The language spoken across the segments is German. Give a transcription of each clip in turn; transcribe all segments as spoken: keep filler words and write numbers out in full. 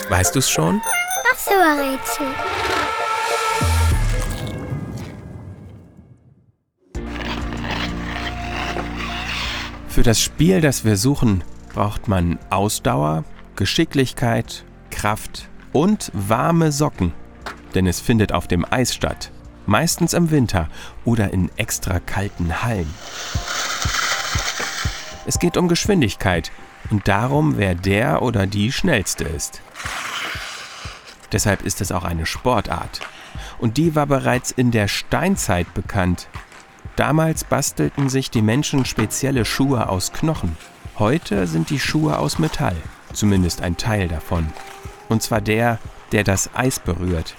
Weißt du's schon? Das war Rätsel. Für das Spiel, das wir suchen, braucht man Ausdauer, Geschicklichkeit, Kraft und warme Socken. Denn es findet auf dem Eis statt. Meistens im Winter oder in extra kalten Hallen. Es geht um Geschwindigkeit und darum, wer der oder die Schnellste ist. Deshalb ist es auch eine Sportart. Und die war bereits in der Steinzeit bekannt. Damals bastelten sich die Menschen spezielle Schuhe aus Knochen. Heute sind die Schuhe aus Metall, zumindest ein Teil davon. Und zwar der, der das Eis berührt.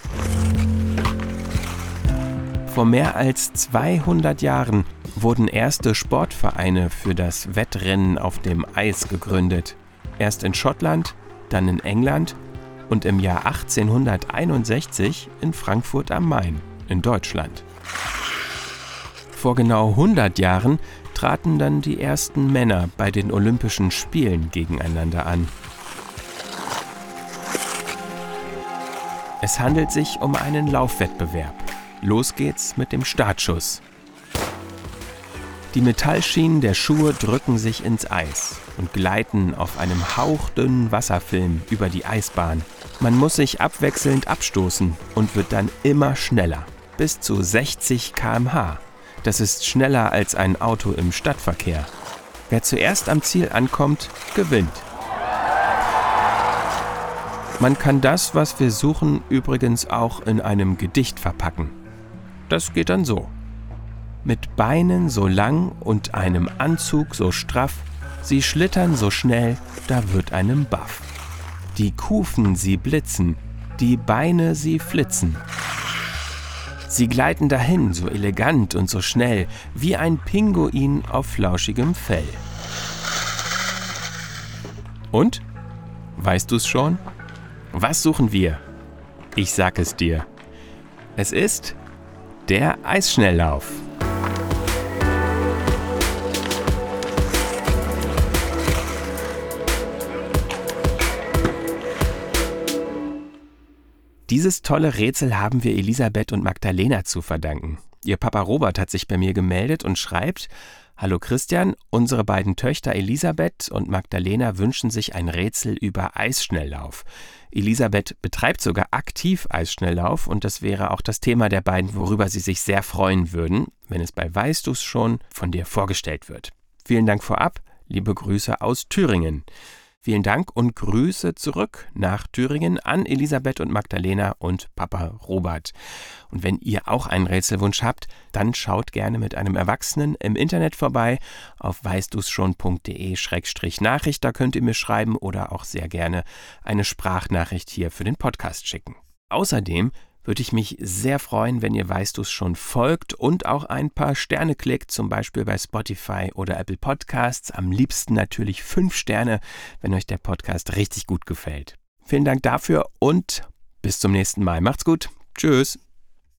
Vor mehr als zweihundert Jahren wurden erste Sportvereine für das Wettrennen auf dem Eis gegründet. Erst in Schottland, dann in England und im Jahr achtzehnhunderteinundsechzig in Frankfurt am Main in Deutschland. Vor genau hundert Jahren traten dann die ersten Männer bei den Olympischen Spielen gegeneinander an. Es handelt sich um einen Laufwettbewerb. Los geht's mit dem Startschuss. Die Metallschienen der Schuhe drücken sich ins Eis und gleiten auf einem hauchdünnen Wasserfilm über die Eisbahn. Man muss sich abwechselnd abstoßen und wird dann immer schneller, bis zu sechzig Kilometer pro Stunde. Das ist schneller als ein Auto im Stadtverkehr. Wer zuerst am Ziel ankommt, gewinnt. Man kann das, was wir suchen, übrigens auch in einem Gedicht verpacken. Das geht dann so. Mit Beinen so lang und einem Anzug so straff, sie schlittern so schnell, da wird einem baff. Die Kufen sie blitzen, die Beine sie flitzen. Sie gleiten dahin, so elegant und so schnell, wie ein Pinguin auf flauschigem Fell. Und? Weißt du's schon? Was suchen wir? Ich sag es dir. Es ist der Eisschnelllauf. Dieses tolle Rätsel haben wir Elisabeth und Magdalena zu verdanken. Ihr Papa Robert hat sich bei mir gemeldet und schreibt: Hallo Christian, unsere beiden Töchter Elisabeth und Magdalena wünschen sich ein Rätsel über Eisschnelllauf. Elisabeth betreibt sogar aktiv Eisschnelllauf und das wäre auch das Thema der beiden, worüber sie sich sehr freuen würden, wenn es bei Weißt du's schon von dir vorgestellt wird. Vielen Dank vorab, liebe Grüße aus Thüringen. Vielen Dank und Grüße zurück nach Thüringen an Elisabeth und Magdalena und Papa Robert. Und wenn ihr auch einen Rätselwunsch habt, dann schaut gerne mit einem Erwachsenen im Internet vorbei auf weißdu's schon punkt de Schrägstrich Nachricht. Da könnt ihr mir schreiben oder auch sehr gerne eine Sprachnachricht hier für den Podcast schicken. Außerdem würde ich mich sehr freuen, wenn ihr Weißt du's schon folgt und auch ein paar Sterne klickt, zum Beispiel bei Spotify oder Apple Podcasts. Am liebsten natürlich fünf Sterne, wenn euch der Podcast richtig gut gefällt. Vielen Dank dafür und bis zum nächsten Mal. Macht's gut. Tschüss.